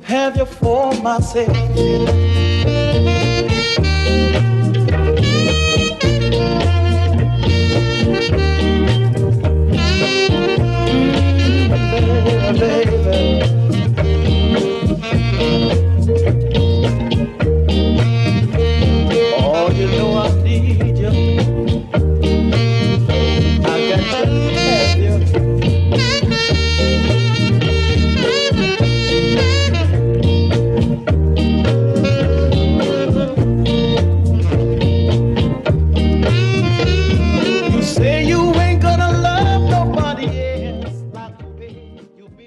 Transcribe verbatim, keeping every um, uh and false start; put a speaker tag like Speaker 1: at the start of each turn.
Speaker 1: have you for myself. Baby, oh, you know I need